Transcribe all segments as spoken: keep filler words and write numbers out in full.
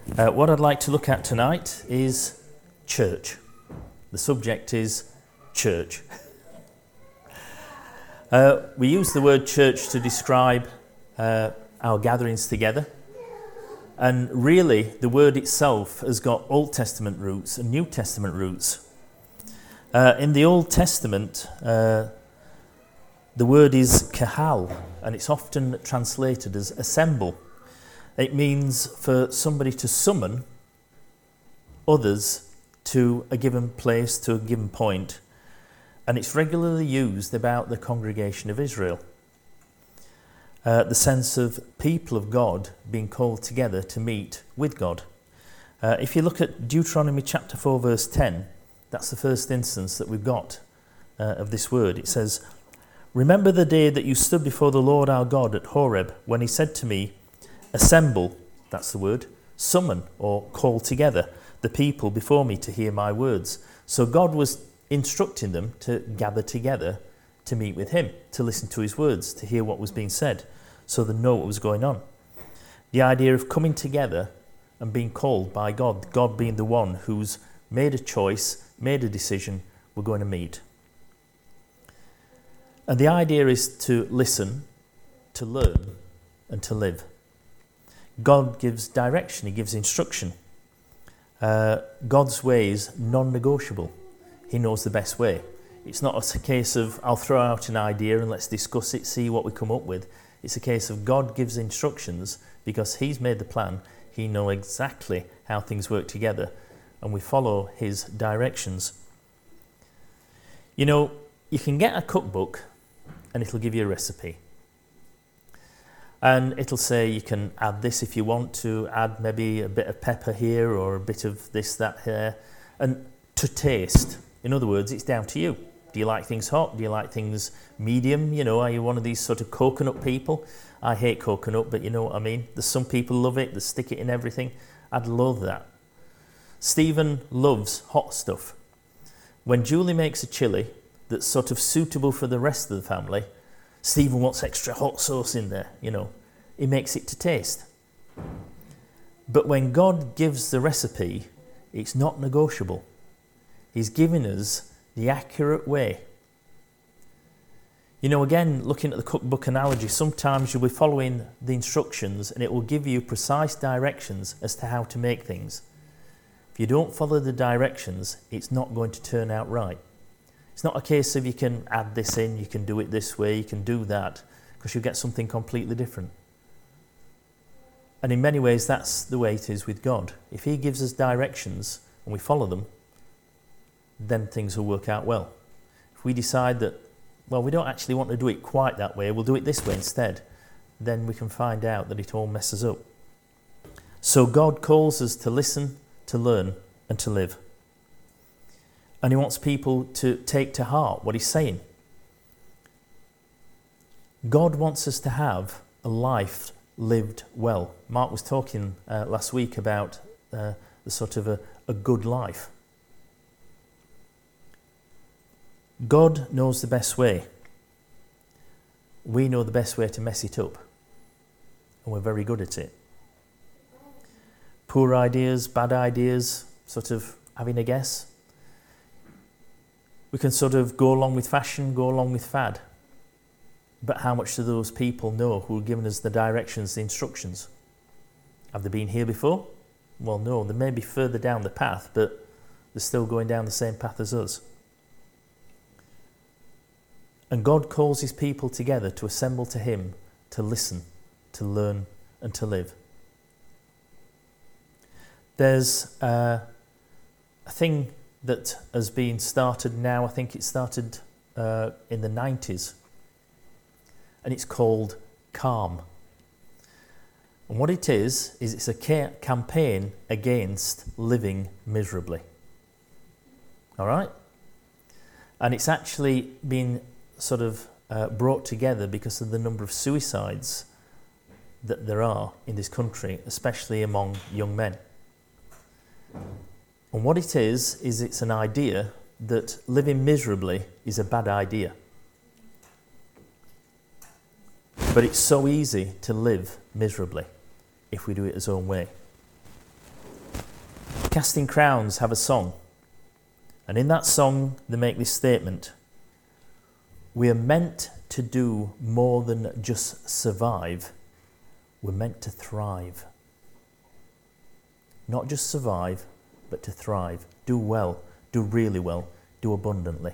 Uh, what I'd like to look at tonight is church. The subject is church. uh, we use the word church to describe uh, our gatherings together. And really, the word itself has got Old Testament roots and New Testament roots. Uh, in the Old Testament, uh, the word is kahal, and it's often translated as assemble. It means for somebody to summon others to a given place, to a given point, and it's regularly used about the congregation of Israel. Uh, the sense of people of God being called together to meet with God. Uh, if you look at Deuteronomy chapter four verse ten, that's the first instance that we've got uh, of this word. It says, "Remember the day that you stood before the Lord our God at Horeb, when he said to me, assemble," that's the word, summon or call together the people before me to hear my words. So God was instructing them to gather together to meet with him, to listen to his words, to hear what was being said, so they know what was going on. The idea of coming together and being called by God, God being the one who's made a choice, made a decision, we're going to meet. And the idea is to listen, to learn, and to live. God gives direction, he gives instruction. Uh, God's way is non-negotiable. He knows the best way. It's not a case of, I'll throw out an idea and let's discuss it, see what we come up with. It's a case of God gives instructions because he's made the plan. He knows exactly how things work together, and we follow his directions. You know, you can get a cookbook and it'll give you a recipe. And it'll say you can add this if you want to, add maybe a bit of pepper here or a bit of this, that here, and to taste. In other words, it's down to you. Do you like things hot? Do you like things medium? You know, are you one of these sort of coconut people? I hate coconut, but you know what I mean. There's some people love it, they stick it in everything. I'd love that. Stephen loves hot stuff. When Julie makes a chilli that's sort of suitable for the rest of the family, Stephen wants extra hot sauce in there, you know. He makes it to taste. But when God gives the recipe, it's not negotiable. He's giving us the accurate way. You know, again, looking at the cookbook analogy, sometimes you'll be following the instructions and it will give you precise directions as to how to make things. If you don't follow the directions, it's not going to turn out right. It's not a case of you can add this in, you can do it this way, you can do that, because you'll get something completely different. And in many ways, that's the way it is with God. If he gives us directions and we follow them, then things will work out well. If we decide that, well, we don't actually want to do it quite that way, we'll do it this way instead, then we can find out that it all messes up. So God calls us to listen, to learn, and to live. And he wants people to take to heart what he's saying. God wants us to have a life lived well. Mark was talking uh, last week about uh, the sort of a, a good life. God knows the best way. We know the best way to mess it up. And we're very good at it. Poor ideas, bad ideas, sort of having a guess. We can sort of go along with fashion, go along with fad. But how much do those people know who are giving us the directions, the instructions? Have they been here before? Well, no, they may be further down the path, but they're still going down the same path as us. And God calls his people together to assemble to him, to listen, to learn, and to live. There's uh, a thing that has been started now, I think it started uh, in the nineties, and it's called Calm. And what it is, is it's a ca- campaign against living miserably. All right? And it's actually been sort of uh, brought together because of the number of suicides that there are in this country, especially among young men. And what it is, is it's an idea that living miserably is a bad idea. But it's so easy to live miserably if we do it our own way. Casting Crowns have a song, and in that song they make this statement: we are meant to do more than just survive, we're meant to thrive. Not just survive, but to thrive. Do well, do really well, do abundantly.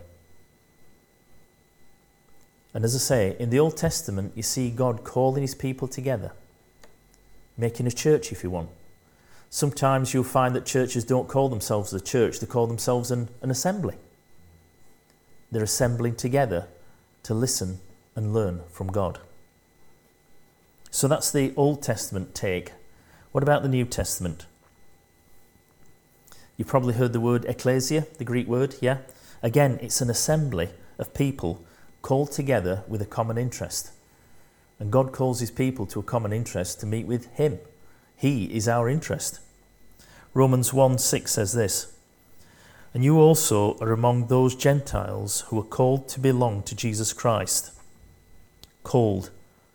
And as I say, in the Old Testament you see God calling his people together, making a church if you want. Sometimes you'll find that churches don't call themselves a church, they call themselves an, an assembly. They're assembling together to listen and learn from God. So that's the Old Testament take. What about the New Testament? You've probably heard the word ecclesia, the Greek word, yeah? Again, it's an assembly of people called together with a common interest. And God calls his people to a common interest to meet with him. He is our interest. Romans one six says this: and you also are among those Gentiles who are called to belong to Jesus Christ. Called.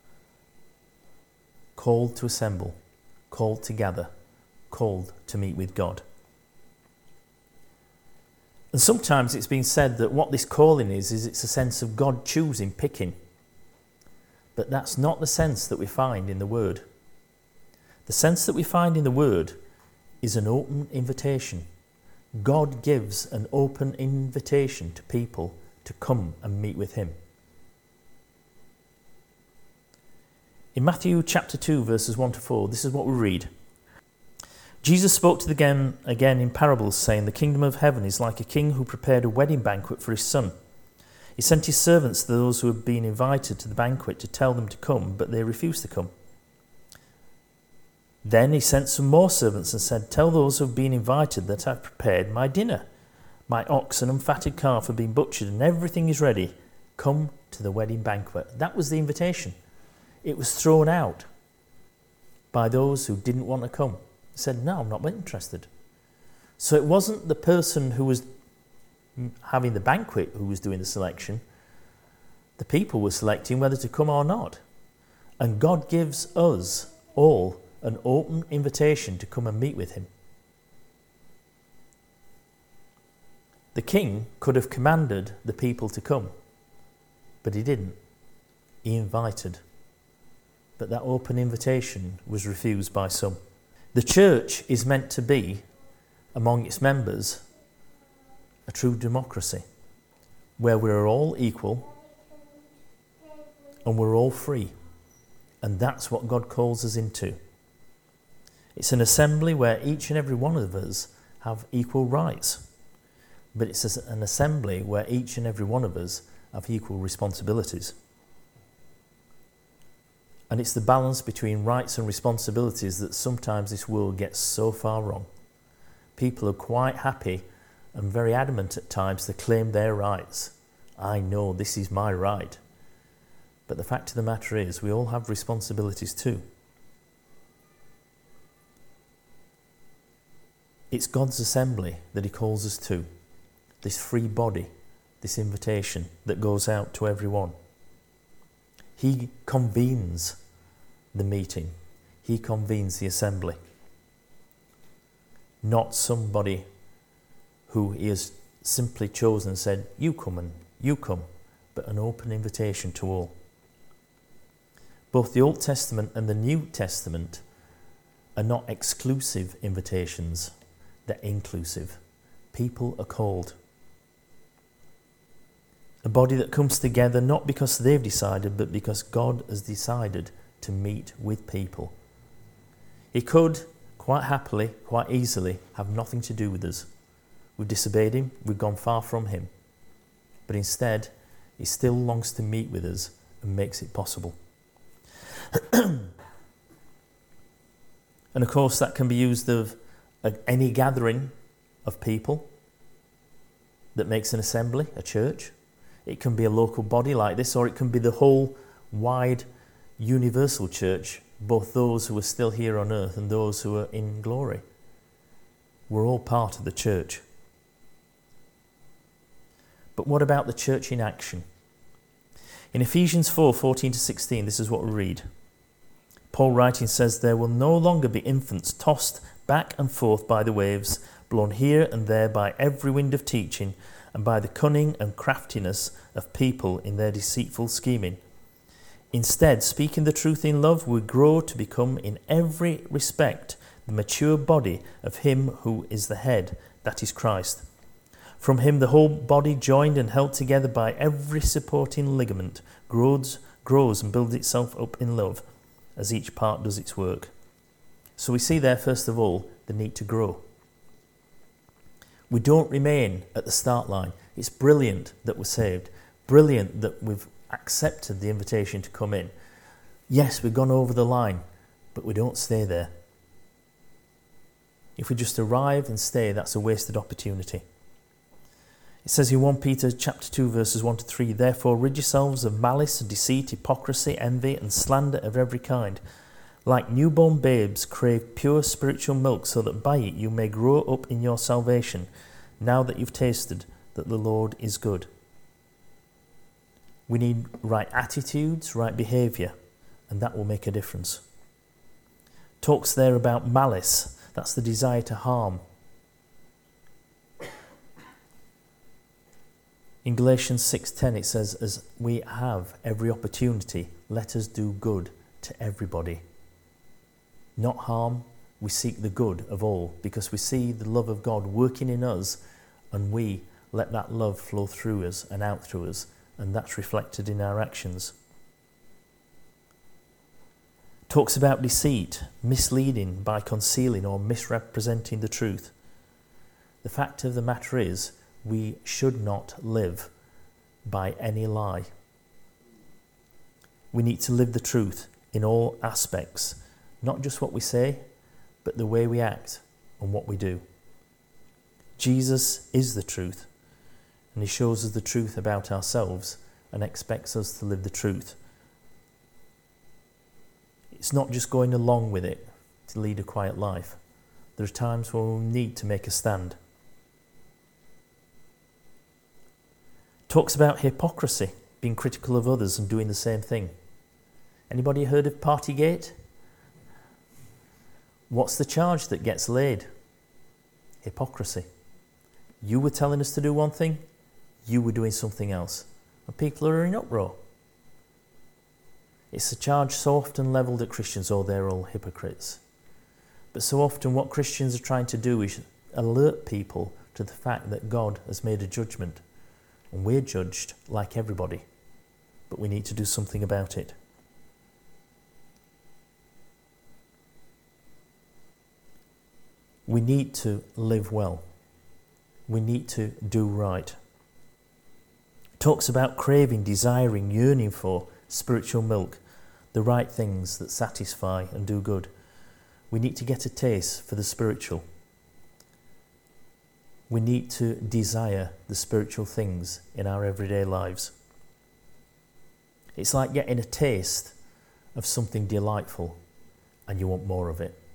Called to assemble. Called to gather. Called to meet with God. And sometimes it's been said that what this calling is, is it's a sense of God choosing, picking. But that's not the sense that we find in the Word. The sense that we find in the Word is an open invitation. God gives an open invitation to people to come and meet with him. In Matthew chapter two, verses one to four, this is what we read. Jesus spoke to them again in parables, saying, the kingdom of heaven is like a king who prepared a wedding banquet for his son. He sent his servants to those who had been invited to the banquet to tell them to come, but they refused to come. Then he sent some more servants and said, tell those who have been invited that I've prepared my dinner. My ox and unfatted calf have been butchered and everything is ready. Come to the wedding banquet. That was the invitation. It was thrown out by those who didn't want to come. They said, no, I'm not interested. So it wasn't the person who was having the banquet who was doing the selection. The people were selecting whether to come or not. And God gives us all an open invitation to come and meet with him. The king could have commanded the people to come, but he didn't. He invited. But that open invitation was refused by some. The church is meant to be, among its members, a true democracy, where we're all equal and we're all free. And that's what God calls us into. It's an assembly where each and every one of us have equal rights. But it's an assembly where each and every one of us have equal responsibilities. And it's the balance between rights and responsibilities that sometimes this world gets so far wrong. People are quite happy and very adamant at times to claim their rights. I know this is my right. But the fact of the matter is, we all have responsibilities too. It's God's assembly that he calls us to. This free body, this invitation that goes out to everyone. He convenes the meeting. He convenes the assembly. Not somebody who he has simply chosen and said, you come and you come, but an open invitation to all. Both the Old Testament and the New Testament are not exclusive invitations. They're inclusive. People are called. A body that comes together not because they've decided, but because God has decided to meet with people. He could, quite happily, quite easily, have nothing to do with us. We've disobeyed him, we've gone far from him. But instead, he still longs to meet with us and makes it possible. And of course, that can be used of any gathering of people that makes an assembly, a church. It can be a local body like this, or it can be the whole wide universal church, both those who are still here on earth and those who are in glory. We're all part of the church. But what about the church in action? In Ephesians four, fourteen to sixteen, this is what we read. Paul writing says, there will no longer be infants tossed back and forth by the waves, blown here and there by every wind of teaching, and by the cunning and craftiness of people in their deceitful scheming. Instead, speaking the truth in love, we grow to become in every respect the mature body of him who is the head, that is Christ. From him the whole body, joined and held together by every supporting ligament, grows, grows and builds itself up in love, as each part does its work. So we see there, first of all, the need to grow. We don't remain at the start line. It's brilliant that we're saved. Brilliant that we've accepted the invitation to come in. Yes, we've gone over the line, but we don't stay there. If we just arrive and stay, that's a wasted opportunity. It says in First Peter chapter two, verses one to three, "Therefore rid yourselves of malice, deceit, hypocrisy, envy, and slander of every kind. Like newborn babes, crave pure spiritual milk, so that by it you may grow up in your salvation, now that you've tasted that the Lord is good." We need right attitudes, right behaviour, and that will make a difference. Talks there about malice. That's the desire to harm. In Galatians six ten it says, "As we have every opportunity, let us do good to everybody." Not harm, we seek the good of all, because we see the love of God working in us, and we let that love flow through us and out through us, and that's reflected in our actions. Talks about deceit, misleading by concealing or misrepresenting the truth. The fact of the matter is, we should not live by any lie. We need to live the truth in all aspects, not just what we say, but the way we act and what we do. Jesus is the truth, and he shows us the truth about ourselves and expects us to live the truth. It's not just going along with it to lead a quiet life. There are times when we need to make a stand. Talks about hypocrisy, being critical of others and doing the same thing. Anybody heard of Partygate? What's the charge that gets laid? Hypocrisy. You were telling us to do one thing, you were doing something else, and people are in uproar. It's a charge so often levelled at Christians, oh, they're all hypocrites. But so often what Christians are trying to do is alert people to the fact that God has made a judgment, and we're judged like everybody, but we need to do something about it. We need to live well. We need to do right. Talks about craving, desiring, yearning for spiritual milk, the right things that satisfy and do good. We need to get a taste for the spiritual. We need to desire the spiritual things in our everyday lives. It's like getting a taste of something delightful and you want more of it.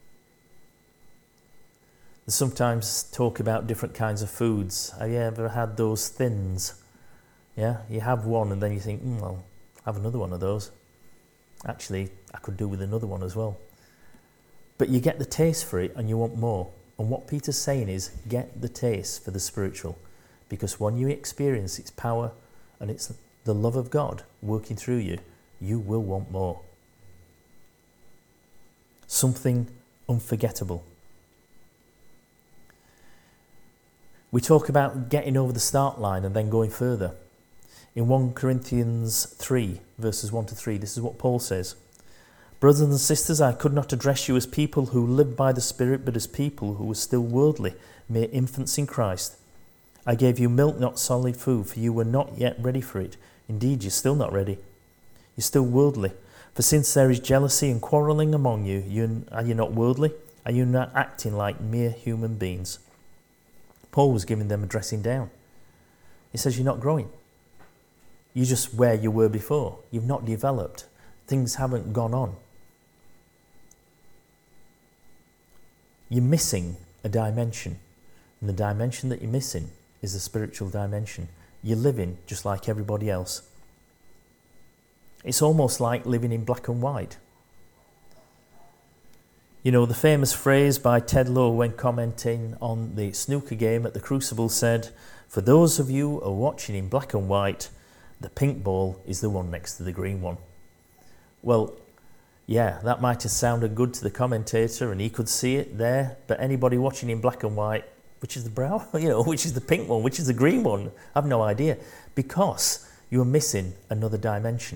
They sometimes talk about different kinds of foods. Have you ever had those thins? Yeah, you have one and then you think, mm, I'll have another one of those. Actually, I could do with another one as well. But you get the taste for it and you want more. And what Peter's saying is, get the taste for the spiritual. Because when you experience its power and it's the love of God working through you, you will want more. Something unforgettable. We talk about getting over the start line and then going further. In First Corinthians three, verses one to three, this is what Paul says. "Brothers and sisters, I could not address you as people who live by the Spirit, but as people who were still worldly, mere infants in Christ. I gave you milk, not solid food, for you were not yet ready for it. Indeed, you're still not ready. You're still worldly. For since there is jealousy and quarrelling among you, you are you not worldly? Are you not acting like mere human beings?" Paul was giving them a dressing down. He says, you're not growing. You're just where you were before. You've not developed. Things haven't gone on. You're missing a dimension. And the dimension that you're missing is the spiritual dimension. You're living just like everybody else. It's almost like living in black and white. You know, the famous phrase by Ted Lowe when commenting on the snooker game at the Crucible said, "For those of you who are watching in black and white, the pink ball is the one next to the green one." Well, yeah, that might have sounded good to the commentator and he could see it there, but anybody watching in black and white, which is the brown, you know, which is the pink one, which is the green one, I have no idea, because you are missing another dimension.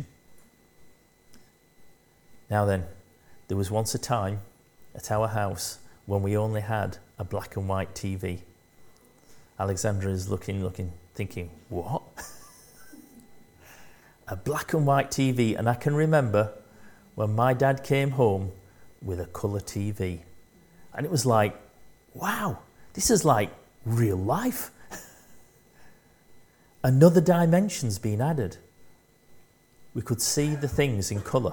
Now then, there was once a time at our house when we only had a black and white T V. Alexandra is looking, looking, thinking, what? A black and white T V, and I can remember when my dad came home with a colour T V. And it was like, wow, this is like real life. Another dimension's been added. We could see the things in colour.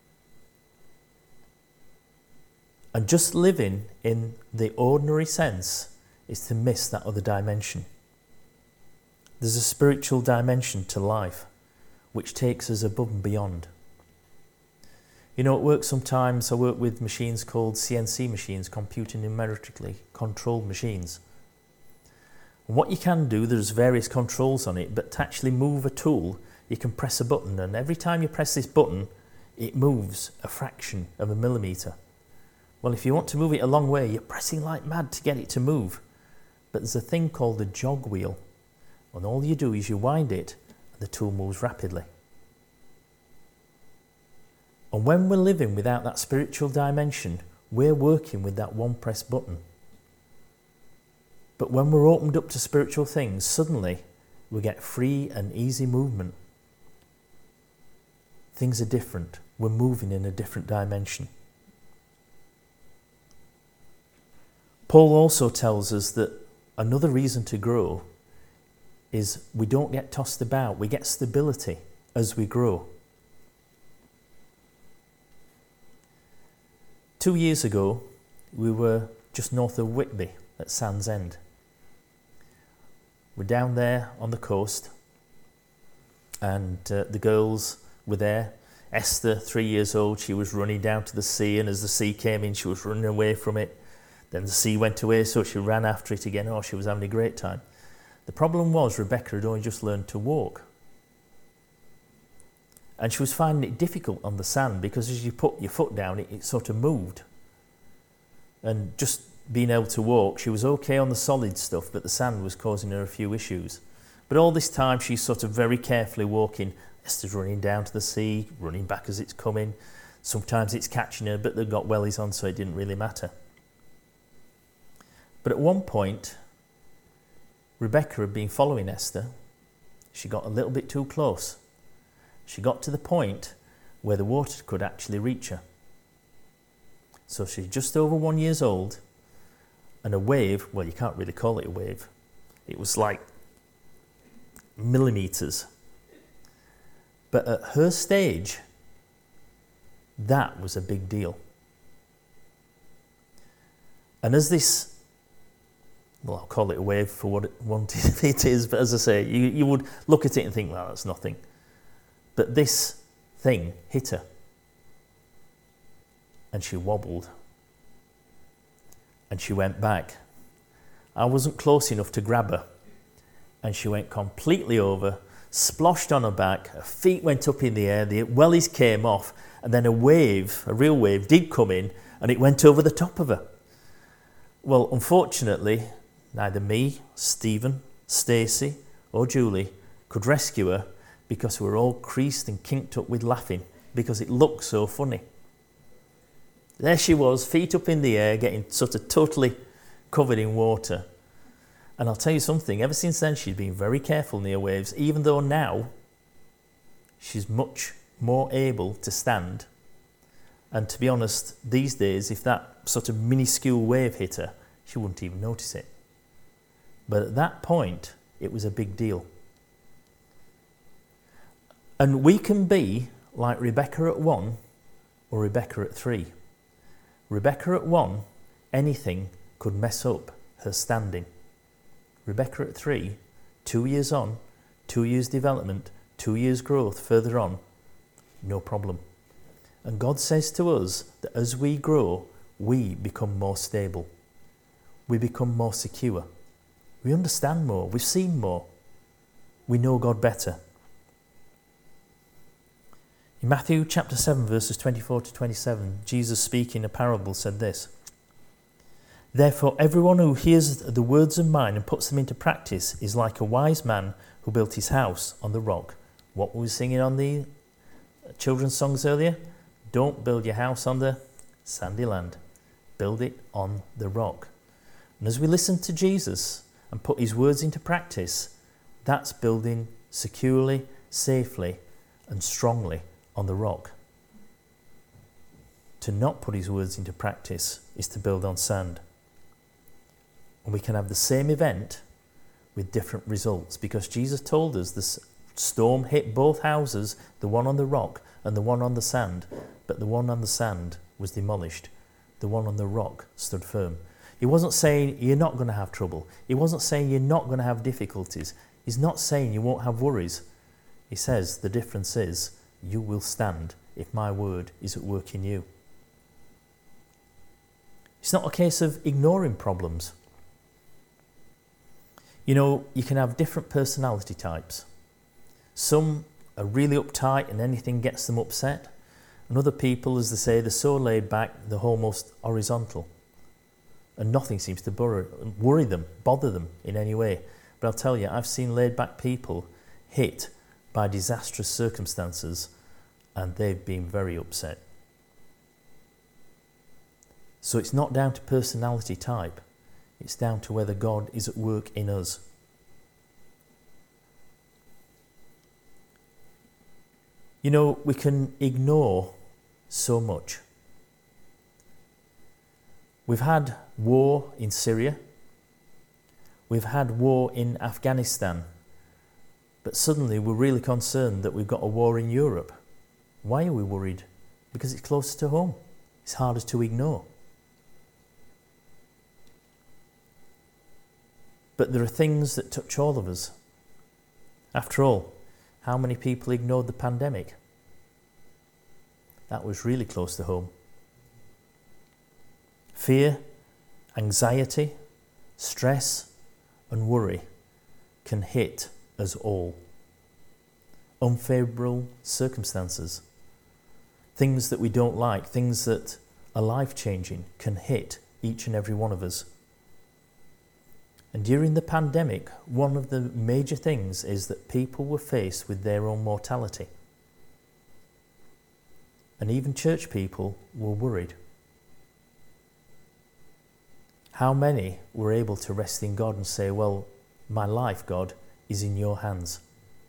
And just living in the ordinary sense is to miss that other dimension. There's a spiritual dimension to life which takes us above and beyond. You know, at work sometimes I work with machines called C N C machines, computer numerically controlled machines. And what you can do, there's various controls on it, but to actually move a tool, you can press a button, and every time you press this button, it moves a fraction of a millimetre. Well, if you want to move it a long way, you're pressing like mad to get it to move. But there's a thing called a jog wheel, and all you do is you wind it, and the tool moves rapidly. And when we're living without that spiritual dimension, we're working with that one press button. But when we're opened up to spiritual things, suddenly we get free and easy movement. Things are different. We're moving in a different dimension. Paul also tells us that another reason to grow is we don't get tossed about. We get stability as we grow. Two years ago, we were just north of Whitby at Sands End. We're down there on the coast, and uh, the girls were there. Esther, three years old, she was running down to the sea, and as the sea came in, she was running away from it. Then the sea went away, so she ran after it again. Oh, she was having a great time. The problem was Rebecca had only just learned to walk. And she was finding it difficult on the sand because as you put your foot down, it, it sort of moved. And just being able to walk, she was okay on the solid stuff, but the sand was causing her a few issues. But all this time, she's sort of very carefully walking. Esther's running down to the sea, running back as it's coming. Sometimes it's catching her, but they've got wellies on, so it didn't really matter. But at one point, Rebecca had been following Esther. She got a little bit too close. She got to the point where the water could actually reach her. So she's just over one years old, and a wave, well, you can't really call it a wave. It was like millimetres. But at her stage, that was a big deal. And as this, well, I'll call it a wave for what it, what it is, but as I say, you, you would look at it and think, well, that's nothing. But this thing hit her. And she wobbled. And she went back. I wasn't close enough to grab her. And she went completely over, sploshed on her back, her feet went up in the air, the wellies came off, and then a wave, a real wave, did come in, and it went over the top of her. Well, unfortunately, neither me, Stephen, Stacey, or Julie could rescue her because we were all creased and kinked up with laughing because it looked so funny. There she was, feet up in the air, getting sort of totally covered in water. And I'll tell you something, ever since then she's been very careful near waves, even though now she's much more able to stand. And to be honest, these days, if that sort of minuscule wave hit her, she wouldn't even notice it. But at that point, it was a big deal. And we can be like Rebecca at one or Rebecca at three. Rebecca at one, anything could mess up her standing. Rebecca at three, two years on, two years development, two years growth further on, no problem. And God says to us that as we grow, we become more stable. We become more secure. We understand more. We've seen more. We know God better. In Matthew chapter seven, verses twenty-four to twenty-seven, Jesus speaking a parable said this: "Therefore everyone who hears the words of mine and puts them into practice is like a wise man who built his house on the rock." What were we singing on the children's songs earlier? Don't build your house on the sandy land. Build it on the rock. And as we listen to Jesus and put his words into practice, that's building securely, safely, and strongly on the rock. To not put his words into practice is to build on sand. And we can have the same event with different results, because Jesus told us the storm hit both houses, the one on the rock and the one on the sand, but the one on the sand was demolished. The one on the rock stood firm. He wasn't saying you're not going to have trouble. He wasn't saying you're not going to have difficulties. He's not saying you won't have worries. He says the difference is you will stand if my word is at work in you. It's not a case of ignoring problems. You know, you can have different personality types. Some are really uptight and anything gets them upset. And other people, as they say, they're so laid back, they're almost horizontal. And nothing seems to worry, worry them, bother them in any way. But I'll tell you, I've seen laid back people hit by disastrous circumstances and they've been very upset. So it's not down to personality type. It's down to whether God is at work in us. You know, we can ignore so much. We've had war in Syria. We've had war in Afghanistan. But suddenly we're really concerned that we've got a war in Europe. Why are we worried? Because it's closer to home. It's harder to ignore. But there are things that touch all of us. After all, how many people ignored the pandemic? That was really close to home. Fear, anxiety, stress, and worry can hit us all. Unfavourable circumstances, things that we don't like, things that are life-changing, can hit each and every one of us. And during the pandemic, one of the major things is that people were faced with their own mortality. And even church people were worried. How many were able to rest in God and say, well, my life, God, is in your hands.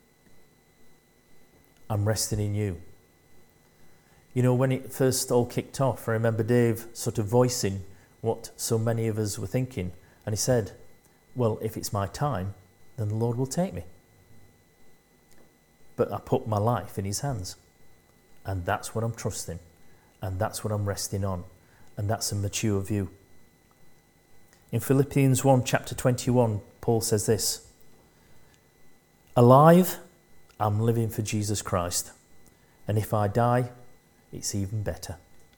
I'm resting in you. You know, when it first all kicked off, I remember Dave sort of voicing what so many of us were thinking. And he said, well, if it's my time, then the Lord will take me. But I put my life in his hands. And that's what I'm trusting. And that's what I'm resting on. And that's a mature view. In Philippians one, chapter twenty-one, Paul says this: alive, I'm living for Jesus Christ. And if I die, it's even better.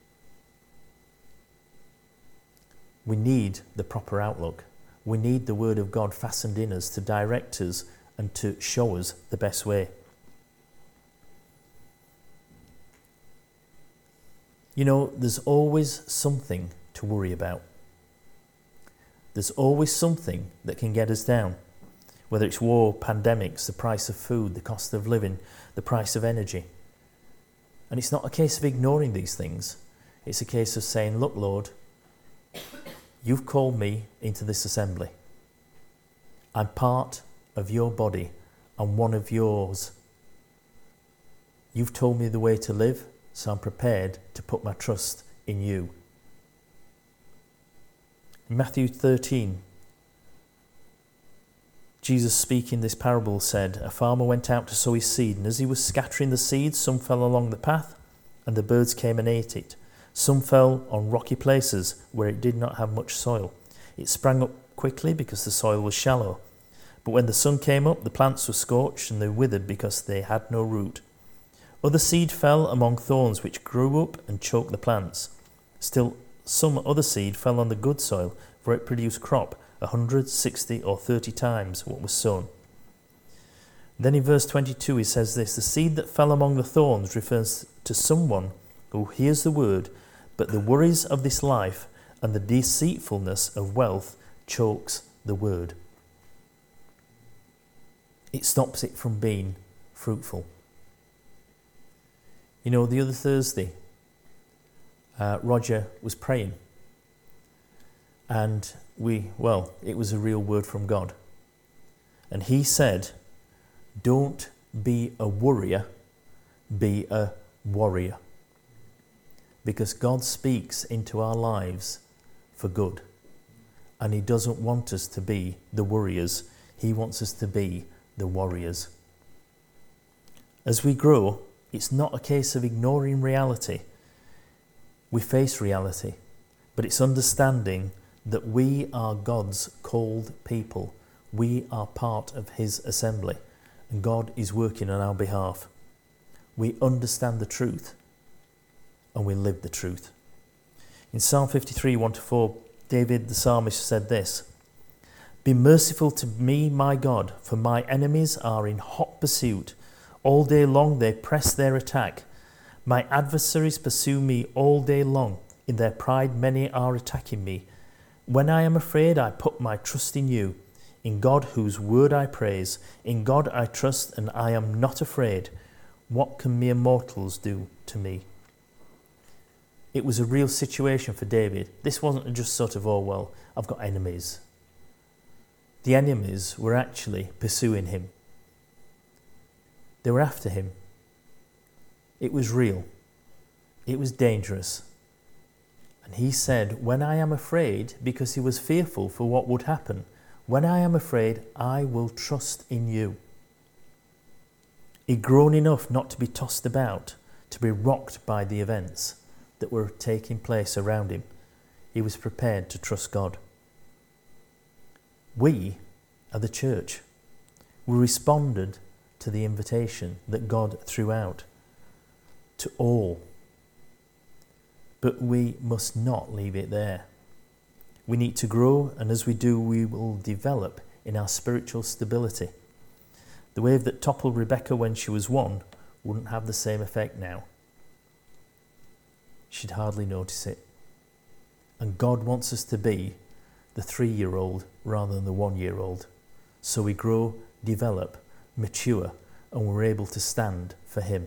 We need the proper outlook. We need the Word of God fastened in us to direct us and to show us the best way. You know, there's always something to worry about. There's always something that can get us down. Whether it's war, pandemics, the price of food, the cost of living, the price of energy. And it's not a case of ignoring these things. It's a case of saying, look, Lord, you've called me into this assembly. I'm part of your body. I'm one of yours. You've told me the way to live, so I'm prepared to put my trust in you. In Matthew thirteen, Jesus speaking this parable said, a farmer went out to sow his seed, and as he was scattering the seeds, some fell along the path, and the birds came and ate it. Some fell on rocky places where it did not have much soil. It sprang up quickly because the soil was shallow. But when the sun came up, the plants were scorched and they withered because they had no root. Other seed fell among thorns which grew up and choked the plants. Still some other seed fell on the good soil, for it produced crop a hundred, sixty, or thirty times what was sown. Then in verse twenty-two he says this, the seed that fell among the thorns refers to someone who hears the word, but the worries of this life and the deceitfulness of wealth chokes the word. It stops it from being fruitful. You know, the other Thursday, uh, Roger was praying, and we, well, it was a real word from God. And he said, don't be a worrier, be a warrior. Because God speaks into our lives for good. And he doesn't want us to be the worriers. He wants us to be the warriors. As we grow, it's not a case of ignoring reality. We face reality, but it's understanding that we are God's called people. We are part of his assembly, and God is working on our behalf. We understand the truth, and we live the truth. In Psalm fifty-three, one to four, David the psalmist said this, be merciful to me, my God, for my enemies are in hot pursuit. All day long they press their attack. My adversaries pursue me all day long. In their pride many are attacking me. When I am afraid, I put my trust in you. In God whose word I praise. In God I trust and I am not afraid. What can mere mortals do to me? It was a real situation for David. This wasn't just sort of, oh, well, I've got enemies. The enemies were actually pursuing him. They were after him. It was real. It was dangerous. And he said, when I am afraid, because he was fearful for what would happen, when I am afraid, I will trust in you. He'd grown enough not to be tossed about, to be rocked by the events that were taking place around him. He was prepared to trust God. We are the church. We responded to the invitation that God threw out to all. But we must not leave it there. We need to grow, and as we do, we will develop in our spiritual stability. The wave that toppled Rebecca when she was one wouldn't have the same effect now. She'd hardly notice it. And God wants us to be the three-year-old rather than the one-year-old. So we grow, develop, mature, and we're able to stand for him.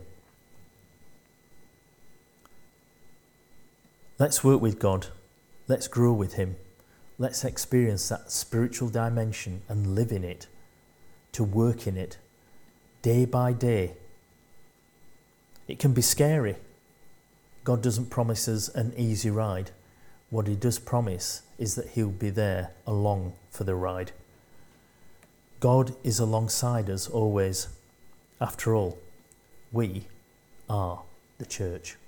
Let's work with God. Let's grow with him. Let's experience that spiritual dimension and live in it, to work in it, day by day. It can be scary. God doesn't promise us an easy ride. What he does promise is that he'll be there along for the ride. God is alongside us always. After all, we are the church.